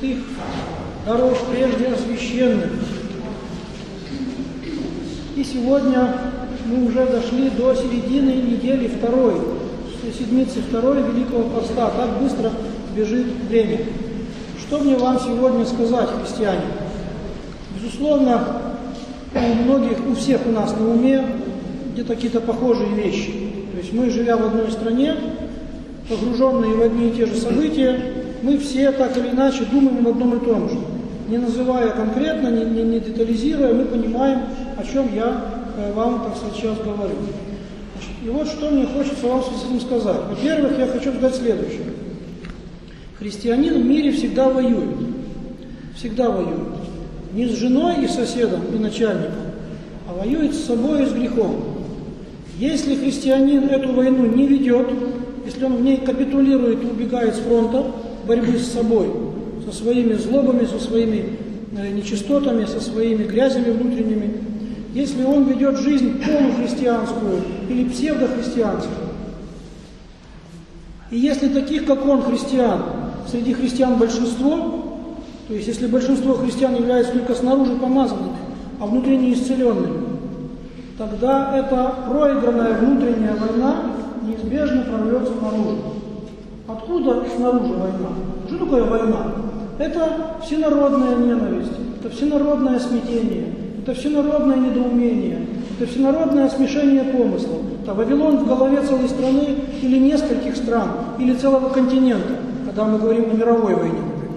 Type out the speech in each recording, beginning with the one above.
святых даров прежде освященных. И сегодня мы уже дошли до середины недели второй, седмицы второй Великого Поста. Так быстро бежит время. Что мне вам сегодня сказать, христиане? Безусловно, у многих, у всех у нас на уме где-то какие-то похожие вещи. То есть мы, живя в одной стране, погруженные в одни и те же события, мы все так или иначе думаем об одном и том же. Не называя конкретно, не детализируя, мы понимаем, о чем я вам, так сказать, сейчас говорю. И вот что мне хочется вам с этим сказать. Во-первых, я хочу сказать следующее. Христианин в мире всегда воюет. Всегда воюет. Не с женой и соседом и начальником, а воюет с собой и с грехом. Если христианин эту войну не ведет, если он в ней капитулирует и убегает с фронта борьбы с собой, со своими злобами, со своими нечистотами, со своими грязями внутренними, если он ведет жизнь полухристианскую или псевдохристианскую, и если таких, как он, христиан, среди христиан большинство, то есть если большинство христиан являются только снаружи помазанными, а внутри неисцеленными, тогда эта проигранная внутренняя война неизбежно прорвется наружу. Откуда снаружи война? Что такое война? Это всенародная ненависть, это всенародное смятение, это всенародное недоумение, это всенародное смешение помыслов. Это Вавилон в голове целой страны или нескольких стран, или целого континента, когда мы говорим о мировой войне.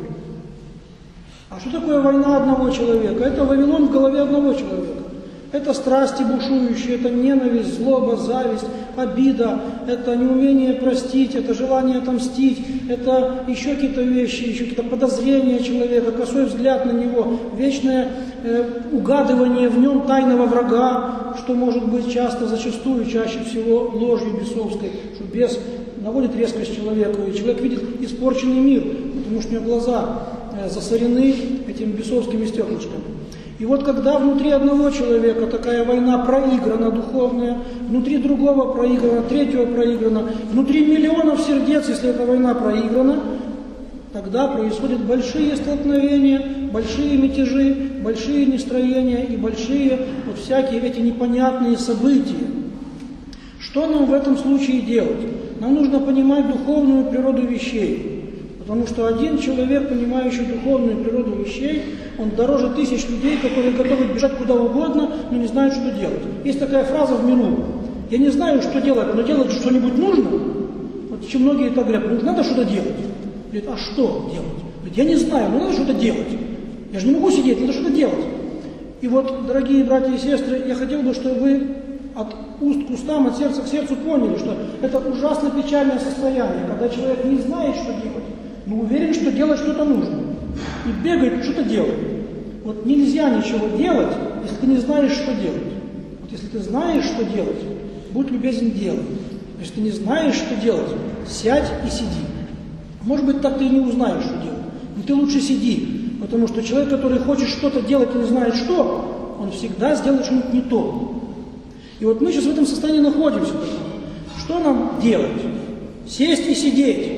А что такое война одного человека? Это Вавилон в голове одного человека. Это страсти бушующие, это ненависть, злоба, зависть, обида, это неумение простить, это желание отомстить, это еще какие-то вещи, еще какие-то подозрения человека, косой взгляд на него, вечное угадывание в нем тайного врага, что может быть часто, зачастую, чаще всего ложью бесовской, что бес наводит резкость человеку, и человек видит испорченный мир, потому что у него глаза засорены этими бесовскими стеклышками. И вот когда внутри одного человека такая война проиграна духовная, внутри другого проиграна, третьего проиграна, внутри миллионов сердец, если эта война проиграна, тогда происходят большие столкновения, большие мятежи, большие нестроения и большие вот всякие эти непонятные события. Что нам в этом случае делать? Нам нужно понимать духовную природу вещей. Потому что один человек, понимающий духовную природу вещей, он дороже тысяч людей, которые готовы бежать куда угодно, но не знают, что делать. Есть такая фраза в миру: я не знаю, что делать, но делать что-нибудь нужно. Вот чем многие так говорят: ну надо что-то делать. Говорят: а что делать? Говорят: я не знаю, но надо что-то делать. Я же не могу сидеть, надо что-то делать. И вот, дорогие братья и сестры, я хотел бы, чтобы вы от уст к устам, от сердца к сердцу поняли, что это ужасно печальное состояние, когда человек не знает, что делать, но уверен, что делать что-то нужно. И бегает, что-то делает. Вот нельзя ничего делать, если ты не знаешь, что делать. Вот если ты знаешь, что делать, будь любезен, делай. Если ты не знаешь, что делать, сядь и сиди. Может быть, так ты и не узнаешь, что делать. Но ты лучше сиди. Потому что человек, который хочет что-то делать и не знает что, он всегда сделает что-нибудь не то. И вот мы сейчас в этом состоянии находимся. Что нам делать? Сесть и сидеть.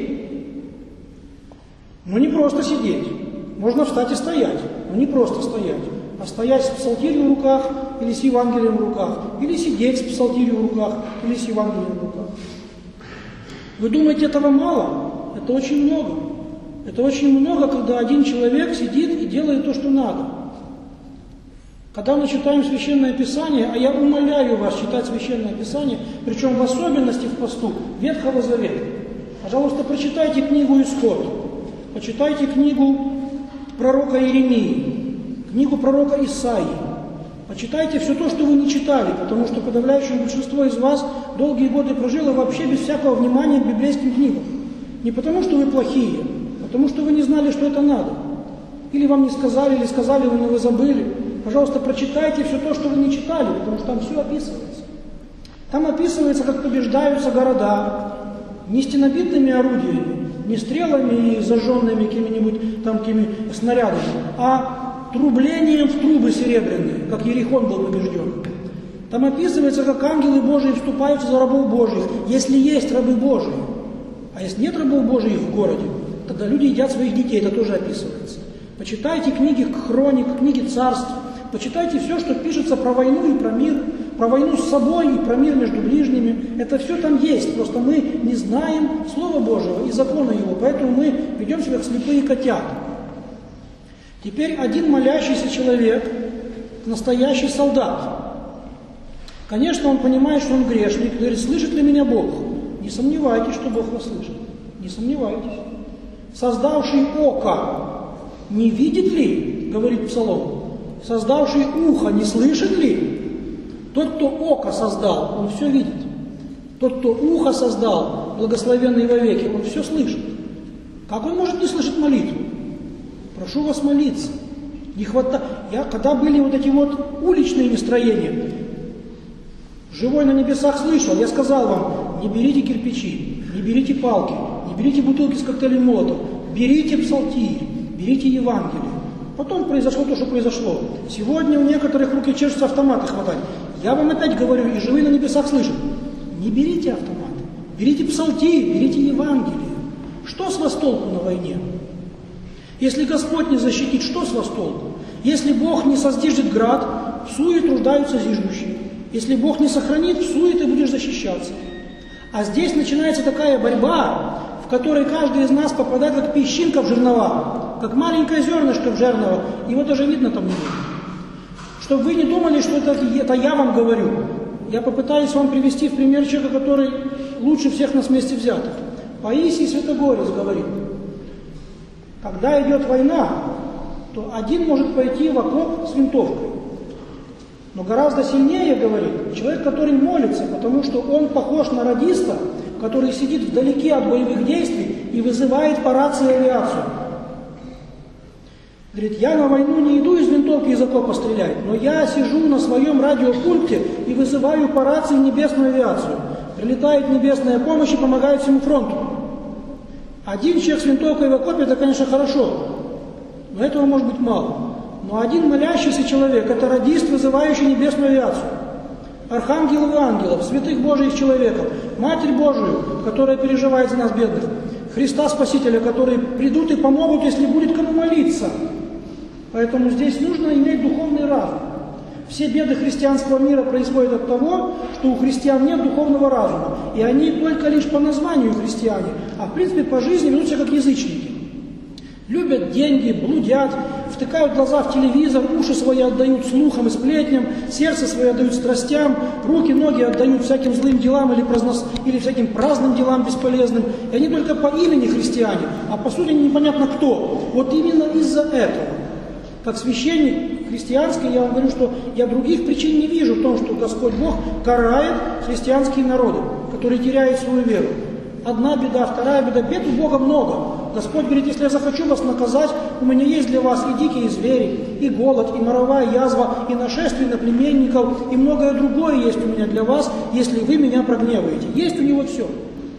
Но не просто сидеть. Можно встать и стоять, но не просто стоять. А стоять с псалтирью в руках или с Евангелием в руках. Или сидеть с псалтирью в руках или с Евангелием в руках. Вы думаете, этого мало? Это очень много. Это очень много, когда один человек сидит и делает то, что надо. Когда мы читаем Священное Писание, а я умоляю вас читать Священное Писание, причем в особенности в посту Ветхого Завета. Пожалуйста, прочитайте книгу «Исход». Почитайте книгу пророка Иеремии, книгу пророка Исаии. Почитайте все то, что вы не читали, потому что подавляющее большинство из вас долгие годы прожило вообще без всякого внимания к библейским книгам. Не потому, что вы плохие, а потому, что вы не знали, что это надо. Или вам не сказали, или сказали, но вы забыли. Пожалуйста, прочитайте все то, что вы не читали, потому что там все описывается. Там описывается, как побеждаются города не стенобитными орудиями, не стрелами и зажженными какими-нибудь там такими снарядами, а трублением в трубы серебряные, как Иерихон был побежден. Там описывается, как ангелы Божии вступаются за рабов Божьих, если есть рабы Божии. А если нет рабов Божьих в городе, тогда люди едят своих детей, это тоже описывается. Почитайте книги хроник, книги царств, почитайте все, что пишется про войну и про мир, про войну с собой и про мир между ближними. Это все там есть, просто мы не знаем Слова Божьего и закона Его, поэтому мы ведем себя как слепые котята. Теперь один молящийся человек, настоящий солдат. Конечно, он понимает, что он грешник, и говорит: слышит ли меня Бог? Не сомневайтесь, что Бог вас слышит. Не сомневайтесь. Создавший око не видит ли, говорит Псалом, создавший ухо не слышит ли? Тот, кто око создал, он все видит. Тот, кто ухо создал, благословенный вовеки, он все слышит. Как он может не слышать молитву? Прошу вас молиться. Не хватает. Когда были вот эти вот уличные настроения, живой на небесах слышал, я сказал вам: не берите кирпичи, не берите палки, не берите бутылки с коктейлем Молотова, берите псалтирь, берите Евангелие. Потом произошло то, что произошло. Сегодня у некоторых руки чешутся автоматы хватать. Я вам опять говорю, и живые на небесах слышат: не берите автоматы, берите псалтирь, берите Евангелие. Что с вас толку на войне? Если Господь не защитит, что с вас толку? Если Бог не создвижет град, в суе труждаются зиждущие. Если Бог не сохранит, в суе ты будешь защищаться. А здесь начинается такая борьба, в которой каждый из нас попадает как песчинка в жернова, как маленькое зернышко в жерново, его даже видно там не будет. Чтобы вы не думали, что это я вам говорю, я попытаюсь вам привести в пример человека, который лучше всех нас вместе взятых. Паисий Святогорец говорит: когда идет война, то один может пойти в окоп с винтовкой. Но гораздо сильнее, говорит, человек, который молится, потому что он похож на радиста, который сидит вдалеке от боевых действий и вызывает по рации авиацию. Говорит: я на войну не иду из винтовки из окопа стрелять, но я сижу на своем радиопульте и вызываю по рации небесную авиацию. Прилетает небесная помощь и помогает всему фронту. Один человек с винтовкой в окопе — это, конечно, хорошо, но этого может быть мало. Но один молящийся человек — это радист, вызывающий небесную авиацию. Архангелов и ангелов, святых Божиих человеков, Матерь Божию, которая переживает за нас, бедных, Христа Спасителя, которые придут и помогут, если будет кому молиться. Поэтому здесь нужно иметь духовный разум. Все беды христианского мира происходят от того, что у христиан нет духовного разума. И они только лишь по названию христиане, а в принципе по жизни ведут себя как язычники. Любят деньги, блудят, втыкают глаза в телевизор, уши свои отдают слухам и сплетням, сердце свое отдают страстям, руки, ноги отдают всяким злым делам или всяким праздным делам бесполезным. И они только по имени христиане, а по сути непонятно кто. Вот именно из-за этого. Как священник христианский, я вам говорю, что я других причин не вижу в том, что Господь Бог карает христианские народы, которые теряют свою веру. Одна беда, вторая беда. Бед у Бога много. Господь говорит: если я захочу вас наказать, у меня есть для вас и дикие звери, и голод, и моровая язва, и нашествие на племенников, и многое другое есть у меня для вас, если вы меня прогневаете. Есть у него все.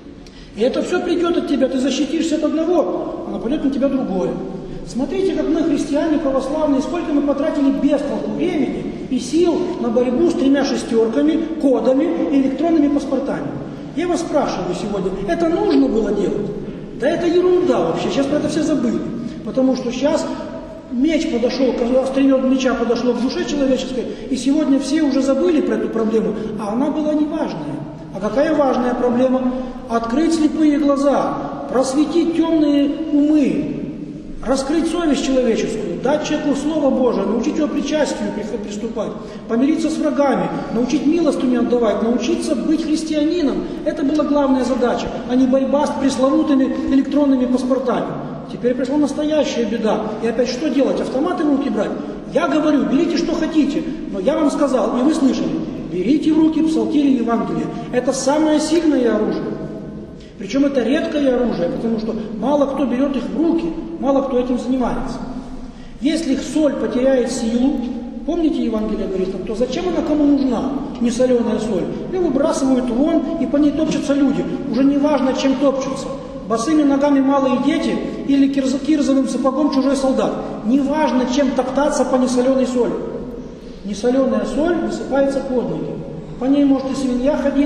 И это все придет от тебя, ты защитишься от одного, а нападет на тебя другое. Смотрите, как мы, христиане православные, сколько мы потратили без толку времени и сил на борьбу с 3 шестерками, кодами и электронными паспортами. Я вас спрашиваю сегодня, это нужно было делать? Да это ерунда вообще, сейчас про это все забыли. Потому что сейчас меч подошел, острие меча подошло к душе человеческой, и сегодня все уже забыли про эту проблему, а она была неважная. А какая важная проблема? Открыть слепые глаза, просветить темные умы, раскрыть совесть человеческую, дать человеку Слово Божие, научить его причастию приступать, помириться с врагами, научить милостыню отдавать, научиться быть христианином. Это была главная задача, а не борьба с пресловутыми электронными паспортами. Теперь пришла настоящая беда. И опять что делать? Автоматы в руки брать? Я говорю, берите что хотите, но я вам сказал, и вы слышали, берите в руки псалтирь и Евангелие. Это самое сильное оружие. Причем это редкое оружие, потому что мало кто берет их в руки, мало кто этим занимается. Если их соль потеряет силу, помните Евангелие говорит, то зачем она кому нужна, не соленая соль? Ее выбрасывают вон, и по ней топчутся люди. Уже не важно, чем топчутся. Босыми ногами малые дети или кирзовым сапогом чужой солдат. Не важно, чем топтаться по несоленой соли. Несоленая соль высыпается под ноги. По ней может и свинья ходить,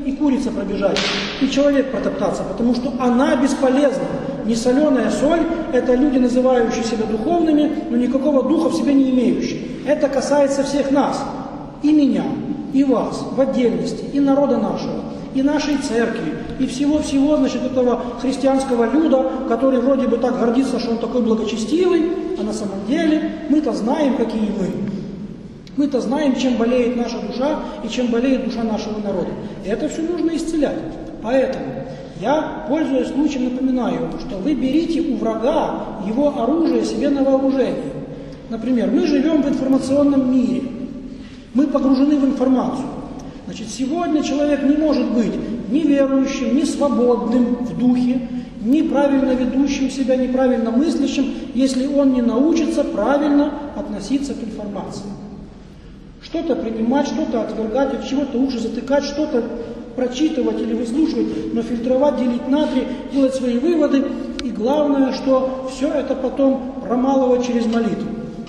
и курица пробежать, и человек протоптаться, потому что она бесполезна. Не соленая соль – это люди, называющие себя духовными, но никакого духа в себе не имеющие. Это касается всех нас, и меня, и вас в отдельности, и народа нашего, и нашей церкви, и всего-всего, значит, этого христианского люда, который вроде бы так гордится, что он такой благочестивый, а на самом деле мы-то знаем, какие мы. Мы-то знаем, чем болеет наша душа и чем болеет душа нашего народа. И это все нужно исцелять. Поэтому я, пользуясь случаем, напоминаю вам, что вы берите у врага его оружие себе на вооружение. Например, мы живем в информационном мире. Мы погружены в информацию. Значит, сегодня человек не может быть ни верующим, ни свободным в духе, ни правильно ведущим себя, ни правильно мыслящим, если он не научится правильно относиться к информации. Что-то принимать, что-то отвергать, от чего-то уши затыкать, что-то прочитывать или выслушивать, но фильтровать, делить на три, делать свои выводы. И главное, что все это потом промалывать через молитву.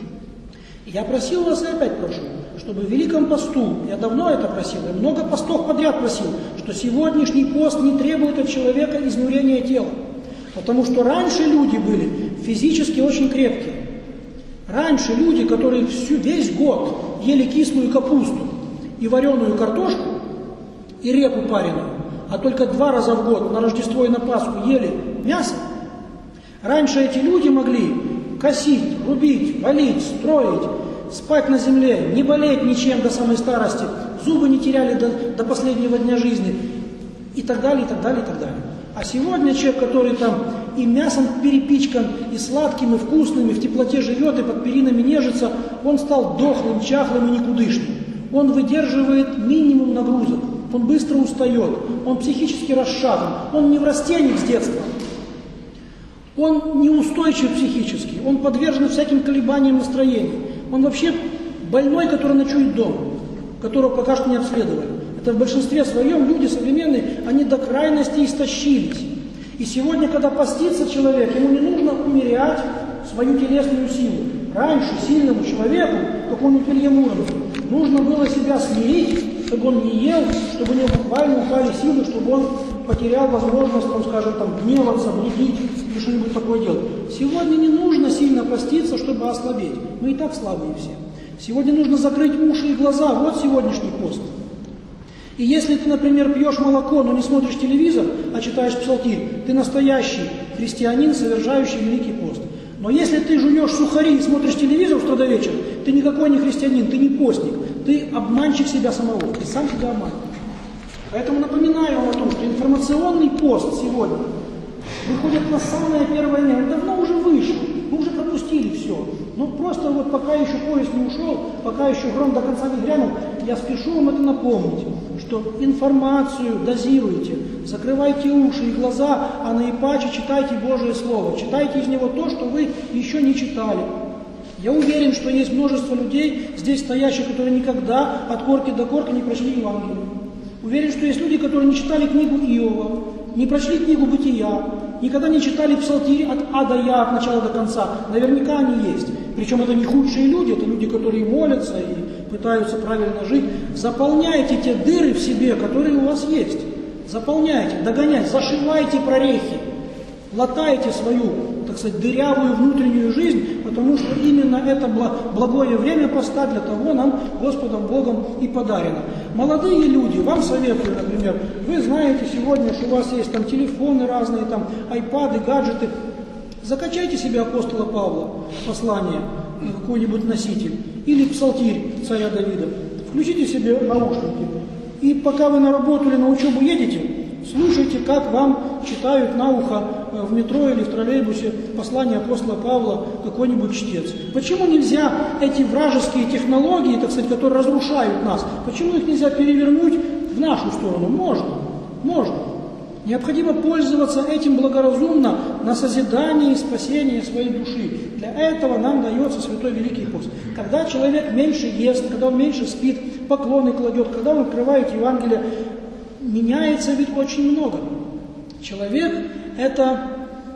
Я просил вас и опять прошу, чтобы в Великом посту, я давно это просил, я много постов подряд просил, что сегодняшний пост не требует от человека изнурения тела. Потому что раньше люди были физически очень крепкие. Раньше люди, которые весь год ели кислую капусту и вареную картошку, и репу пареную, а только 2 раза в год, на Рождество и на Пасху, ели мясо, раньше эти люди могли косить, рубить, валить, строить, спать на земле, не болеть ничем до самой старости, зубы не теряли до последнего дня жизни, и так далее, и так далее, и так далее. А сегодня человек, который там и мясом перепичкан, и сладким, и вкусным, и в теплоте живет, и под перинами нежится, он стал дохлым, чахлым и никудышным. Он выдерживает минимум нагрузок, он быстро устает, он психически расшатан, он не неврастенник с детства, он неустойчив психически, он подвержен всяким колебаниям настроения, он вообще больной, который ночует дома, которого пока что не обследовали. Это в большинстве своем люди современные, они до крайности истощились. И сегодня, когда постится человек, ему не нужно умерять свою телесную силу. Раньше сильному человеку, какому-нибудь Илье Муромцу, нужно было себя смирить, чтобы он не ел, чтобы у него буквально упали силы, чтобы он потерял возможность, там, скажем, там, гневаться, блудить или что-нибудь такое делать. Сегодня не нужно сильно поститься, чтобы ослабеть. Мы и так слабые все. Сегодня нужно закрыть уши и глаза. Вот сегодняшний пост. И если ты, например, пьешь молоко, но не смотришь телевизор, а читаешь псалтирь, ты настоящий христианин, совершающий Великий пост. Но если ты жуешь сухари и смотришь телевизор с утра до вечера, ты никакой не христианин, ты не постник, ты обманщик себя самого, ты сам себя обманываешь. Поэтому напоминаю вам о том, что информационный пост сегодня выходит на самое первое место. Он давно уже вышел, мы уже пропустили все. Но просто вот пока еще поезд не ушел, пока еще гром до конца не грянул, я спешу вам это напомнить, что информацию дозируйте, закрывайте уши и глаза, а наипаче читайте Божие Слово, читайте из него то, что вы еще не читали. Я уверен, что есть множество людей, здесь стоящих, которые никогда от корки до корки не прочли Евангелие. Уверен, что есть люди, которые не читали книгу Иова, не прочли книгу Бытия, никогда не читали псалтирь от А до Я, от начала до конца. Наверняка они есть. Причем это не худшие люди, это люди, которые молятся и пытаются правильно жить. Заполняйте те дыры в себе, которые у вас есть. Заполняйте, догоняйте, зашивайте прорехи. Латайте свою, так сказать, дырявую внутреннюю жизнь, потому что именно это благое время поста для того нам Господом Богом и подарено. Молодые люди, вам советую, например, вы знаете сегодня, что у вас есть там телефоны разные, там айпады, гаджеты. Закачайте себе апостола Павла, послание, какой-нибудь носитель, или псалтирь царя Давида. Включите себе наушники. И пока вы на работу или на учебу едете, слушайте, как вам читают на ухо в метро или в троллейбусе послание апостола Павла какой-нибудь чтец. Почему нельзя эти вражеские технологии, так сказать, которые разрушают нас, почему их нельзя перевернуть в нашу сторону? Можно, можно. Необходимо пользоваться этим благоразумно на созидание и спасение своей души. Для этого нам дается Святой Великий пост. Когда человек меньше ест, когда он меньше спит, поклоны кладет, когда он открывает Евангелие, меняется ведь очень много. Человек – это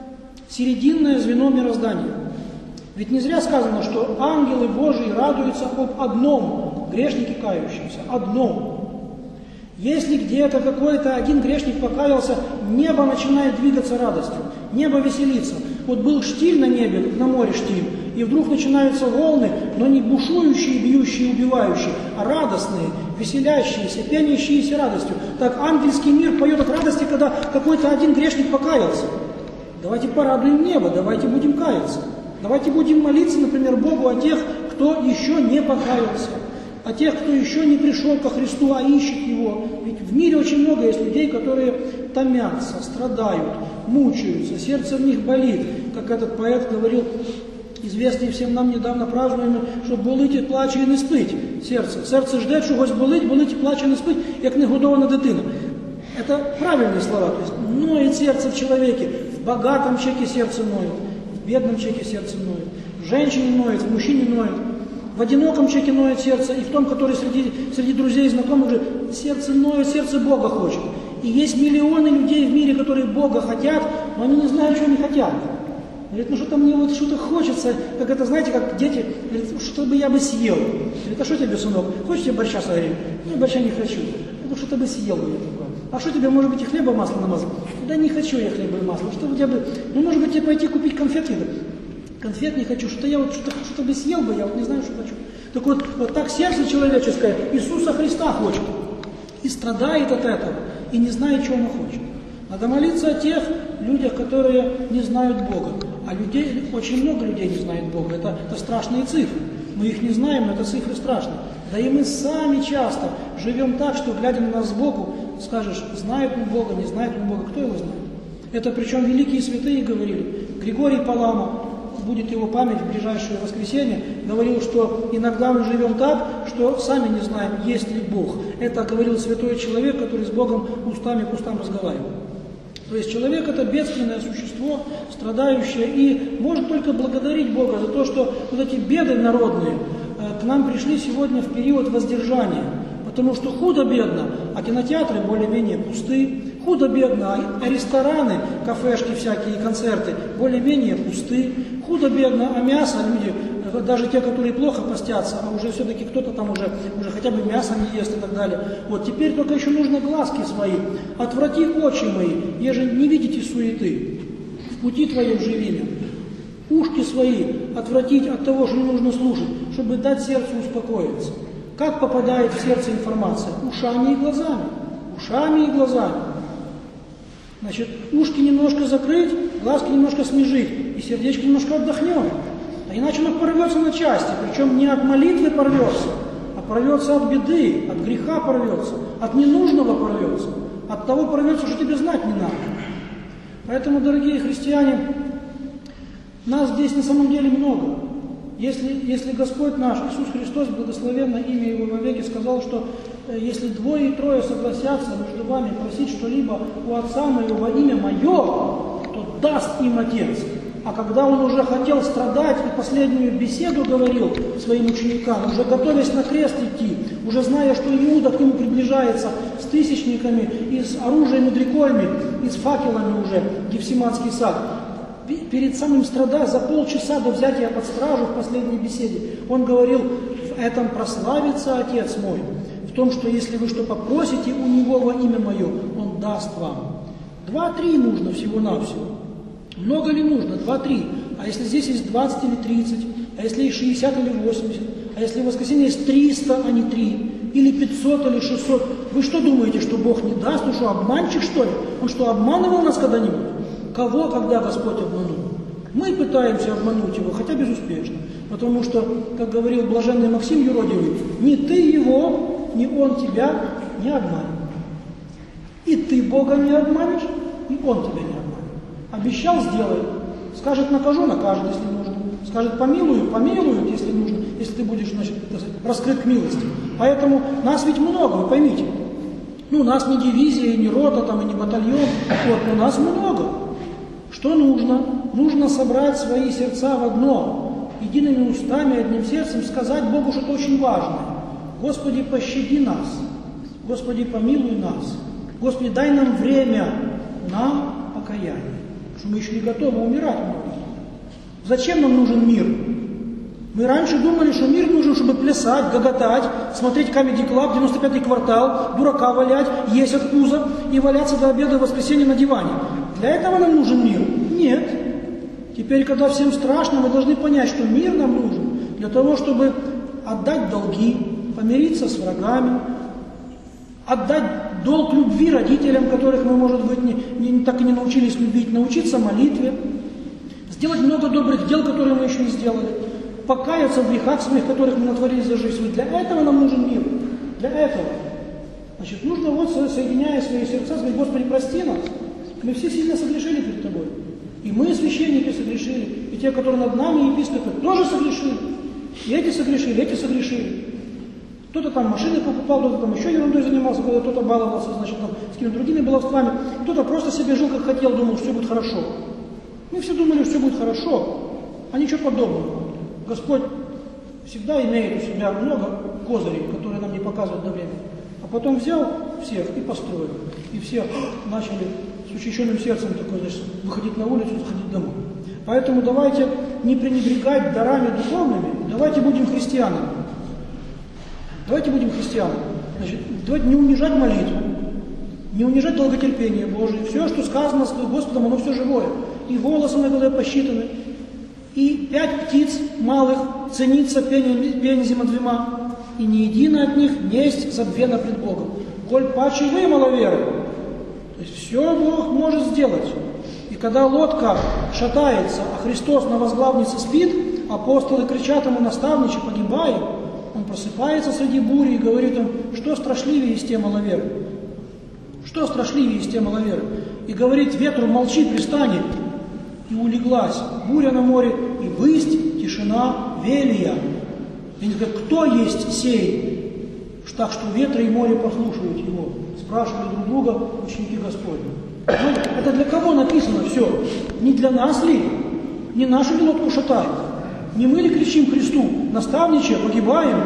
серединное звено мироздания. Ведь не зря сказано, что ангелы Божии радуются об одном грешнике кающемся, одном. Если где-то какой-то один грешник покаялся, небо начинает двигаться радостью, небо веселится. Вот был штиль на небе, на море штиль, и вдруг начинаются волны, но не бушующие, бьющие, убивающие, а радостные, веселящиеся, пенящиеся радостью. Так ангельский мир поет от радости, когда какой-то один грешник покаялся. Давайте порадуем небо, давайте будем каяться. Давайте будем молиться, например, Богу о тех, кто еще не покаялся, о тех, кто еще не пришел ко Христу, а ищет Его. Ведь в мире очень много есть людей, которые томятся, страдают, мучаются, сердце в них болит. Как этот поэт говорил, известный всем нам недавно празднуемый, що болить і плаче і не спить серце. Серце жде, чогось болить і плаче і не спить, як негодована дитина. Это правильные слова. То есть ноет сердце в человеке, в богатом человеке сердце ноет, в бедном человеке сердце ноет, в женщине ноет, в мужчине ноет, в одиноком человеке ноет сердце, и в том, который среди друзей и знакомых же сердце ноет, сердце Бога хочет. И есть миллионы людей в мире, которые Бога хотят, но они не знают, что они хотят. Говорит, ну что-то мне вот что-то хочется, как это, знаете, как дети, говорит, что бы я бы съел. Говорит, а что тебе, сынок, хочешь тебе борща согреть? Ну, борща не хочу. Ну, что-то бы съел бы я такое. А что тебе, может быть, и хлеба масло намазать? Да не хочу я хлеба и масла. Что у тебя бы, ну, может быть, тебе пойти купить конфетки? Конфет не хочу, что я вот что-то бы съел бы, я вот не знаю, что хочу. Так вот так сердце человеческое Иисуса Христа хочет. И страдает от этого, и не знает, чего он хочет. Надо молиться о тех людях, которые не знают Бога. А людей, очень много людей не знает Бога. Это страшные цифры. Мы их не знаем, но это цифры страшные. Да и мы сами часто живем так, что, глядя на нас сбоку, скажешь, знает он Бога, не знает он Бога, кто его знает? Это причем великие святые говорили. Григорий Палама, будет его память в ближайшее воскресенье, говорил, что иногда мы живем так, что сами не знаем, есть ли Бог. Это говорил святой человек, который с Богом устами к устам разговаривал. То есть человек – это бедственное существо, страдающее, и может только благодарить Бога за то, что вот эти беды народные к нам пришли сегодня в период воздержания. Потому что худо-бедно, а кинотеатры более-менее пусты, худо-бедно, а рестораны, кафешки всякие, концерты более-менее пусты, худо-бедно, а мясо люди, даже те, которые плохо постятся, а уже все-таки кто-то там уже хотя бы мясо не ест и так далее. Вот теперь только еще нужно глазки свои. Отврати очи мои, еже не видите суеты, в пути твоем живи меня. Ушки свои отвратить от того, что не нужно слушать, чтобы дать сердцу успокоиться. Как попадает в сердце информация? Ушами и глазами. Ушами и глазами. Значит, ушки немножко закрыть, глазки немножко смежить, и сердечко немножко отдохнет. А иначе оно порвется на части, причем не от молитвы порвется, а порвется от беды, от греха порвется, от ненужного порвется, от того порвется, что тебе знать не надо. Поэтому, дорогие христиане, нас здесь на самом деле много. Если Господь наш, Иисус Христос, благословенное имя Его во веки, сказал, что если двое и трое согласятся между вами просить что-либо у Отца Моего во имя Мое, то даст им Отец. А когда Он уже хотел страдать и последнюю беседу говорил своим ученикам, уже готовясь на крест идти, уже зная, что Иуда к нему приближается с тысячниками и с оружием и дрекольми, и с факелами уже, Гефсиманский сад, перед самым страданием, за полчаса до взятия под стражу в последней беседе, он говорил, в этом прославится Отец мой, в том, что если вы что попросите у Него во имя Мое, Он даст вам. 2-3 нужно всего-навсего. Много ли нужно? 2-3. А если здесь есть 20 или 30, а если есть 60 или 80, а если в воскресенье есть 300, а не 3, или 500 или 600, вы что думаете, что Бог не даст? Он что, обманщик, что ли? Он что, обманывал нас когда-нибудь? Кого, когда Господь обманул? Мы пытаемся обмануть Его, хотя безуспешно. Потому что, как говорил блаженный Максим Юродивый, ни ты Его, ни Он тебя не обманет. И ты Бога не обманешь, и Он тебя не обманет. Обещал — сделает. Скажет — накажу — накажет, если нужно. Скажет — помилую — помилует, если нужно, если ты будешь, значит, раскрыт к милости. Поэтому нас ведь много, вы поймите. Ну, нас не дивизия, не рота, там, и не батальон, вот, но нас много. Что нужно? Нужно собрать свои сердца в одно, едиными устами, одним сердцем, сказать Богу что-то очень важное. Господи, пощади нас. Господи, помилуй нас. Господи, дай нам время на покаяние. Потому что мы еще не готовы умирать. Зачем нам нужен мир? Мы раньше думали, что мир нужен, чтобы плясать, гоготать, смотреть Comedy Club, 95-й квартал, дурака валять, есть от пуза и валяться до обеда в воскресенье на диване. Для этого нам нужен мир? Нет. Теперь, когда всем страшно, мы должны понять, что мир нам нужен для того, чтобы отдать долги, помириться с врагами, отдать долг любви родителям, которых мы, может быть, так и не научились любить, научиться молитве, сделать много добрых дел, которые мы еще не сделали, покаяться в грехах своих, которых мы натворили за жизнь. Для этого нам нужен мир. Для этого. Значит, нужно вот, соединяя свои сердца, сказать: Господи, прости нас. Мы все сильно согрешили перед Тобой. И мы, священники, согрешили. И те, которые над нами, епископы, тоже согрешили. И эти согрешили, эти согрешили. Кто-то там машины покупал, кто-то там еще ерундой занимался, кто-то баловался, значит, там, с какими-то другими баловствами. Кто-то просто себе жил, как хотел, думал, что все будет хорошо. Мы все думали, что все будет хорошо, а ничего подобного. Господь всегда имеет у себя много козырей, которые нам не показывают до времени. А потом взял всех и построил. И все начали с учащенным сердцем такое, значит, выходить на улицу, заходить домой. Поэтому давайте не пренебрегать дарами духовными, давайте будем христианами. Давайте будем христианами. Значит, давайте не унижать молитву, не унижать долготерпение Божие. Все, что сказано с Господом, оно все живое. И волосы на голове посчитаны, и 5 птиц малых ценится пензима 2, и ни единая от них не есть забвена пред Богом. Коль паче вы маловеры. То есть все Бог может сделать. И когда лодка шатается, а Христос на возглавнице спит, апостолы кричат ему: наставниче, погибаем. Он просыпается среди бури и говорит им: что страшливее есть те маловеры? Что страшливее есть те маловеры? И говорит ветру: молчи, пристань. И улеглась буря на море, и высть тишина велия. И они говорят: кто есть сей? Так что ветры и море послушают его. Спрашивали друг друга ученики Господни. Это для кого написано все? Не для нас ли? Не нашу ли лодку шатает? Не мы ли кричим Христу: наставниче, погибаем?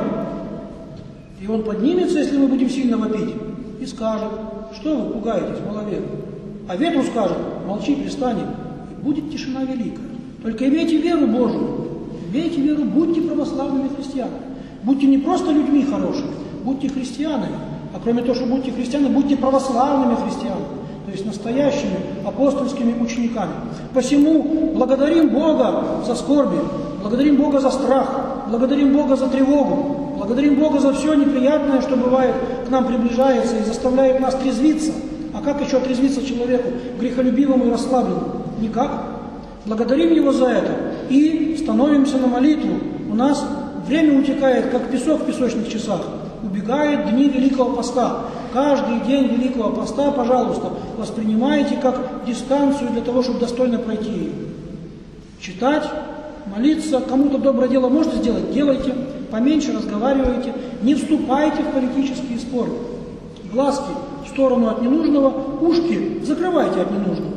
И он поднимется, если мы будем сильно вопить, и скажет: что вы пугаетесь, маловеры? А ветру скажет: молчи, пристань. Будет тишина великая. Только имейте веру Божию, имейте веру, будьте православными христианами. Будьте не просто людьми хорошими, будьте христианами. А кроме того, что будьте христианами, будьте православными христианами, то есть настоящими апостольскими учениками. Посему благодарим Бога за скорби, благодарим Бога за страх, благодарим Бога за тревогу, благодарим Бога за все неприятное, что бывает, к нам приближается и заставляет нас трезвиться. А как еще отрезвиться человеку, грехолюбивому и расслабленному? Никак. Благодарим Его за это и становимся на молитву. У нас время утекает, как песок в песочных часах. Убегают дни Великого Поста. Каждый день Великого Поста, пожалуйста, воспринимайте как дистанцию для того, чтобы достойно пройти ее. Читать, молиться, кому-то доброе дело можете сделать, делайте, поменьше разговаривайте, не вступайте в политические споры. Глазки в сторону от ненужного, ушки закрывайте от ненужного.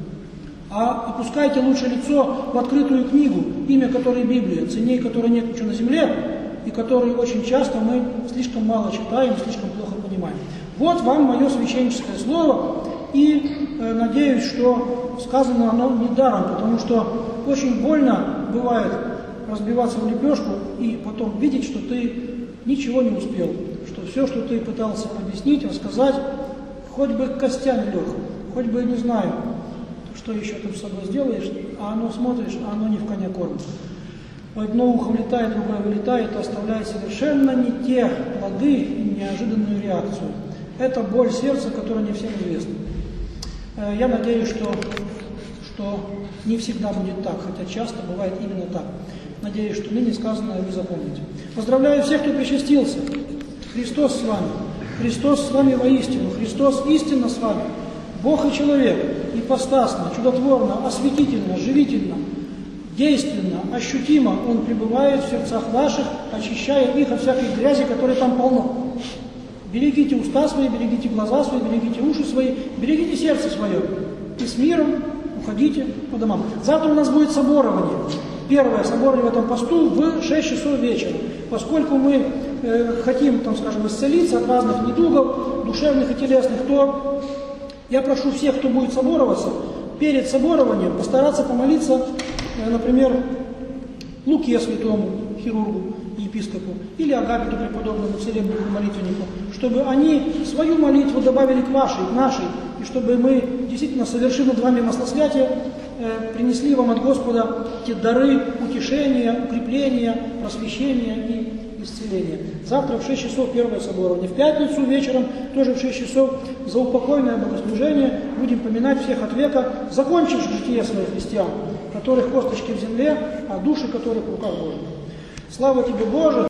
А опускайте лучше лицо в открытую книгу, имя которой Библия, ценней которой нет ничего на земле, и которую очень часто мы слишком мало читаем, слишком плохо понимаем. Вот вам мое священническое слово, и надеюсь, что сказано оно не даром, потому что очень больно бывает разбиваться в лепешку и потом видеть, что ты ничего не успел, что все, что ты пытался объяснить, рассказать, хоть бы костями лег, хоть бы, не знаю, что еще ты с собой сделаешь, а оно смотришь, а оно не в коня корм. Одно ухо влетает, другое вылетает, и оставляет совершенно не те плоды и неожиданную реакцию. Это боль сердца, которая не всем известна. Я надеюсь, что не всегда будет так, хотя часто бывает именно так. Надеюсь, что ныне сказанное вы запомните. Поздравляю всех, кто причастился. Христос с вами. Христос с вами воистину. Христос истинно с вами. Бог и человек. Ипостасно, чудотворно, осветительно, живительно, действенно, ощутимо Он пребывает в сердцах ваших, очищая их от всякой грязи, которой там полно. Берегите уста свои, берегите глаза свои, берегите уши свои, берегите сердце свое. И с миром уходите по домам. Завтра у нас будет соборование. Первое соборование в этом посту в 6 часов вечера. Поскольку мы хотим, там, скажем, исцелиться от разных недугов, душевных и телесных, то я прошу всех, кто будет собороваться, перед соборованием постараться помолиться, например, Луке Святому, хирургу и епископу, или Агапиту преподобному целебнику молитвеннику, чтобы они свою молитву добавили к вашей, к нашей, и чтобы мы действительно, совершив над вами маслосвятие, принесли вам от Господа те дары утешения, укрепления, просвещения и исцеления. Завтра в 6 часов первое соборование. В пятницу вечером, тоже в 6 часов, за упокойное богослужение будем поминать всех от века, закончив житие своих христиан, которых косточки в земле, а души которых в руках Божьих. Слава тебе, Боже!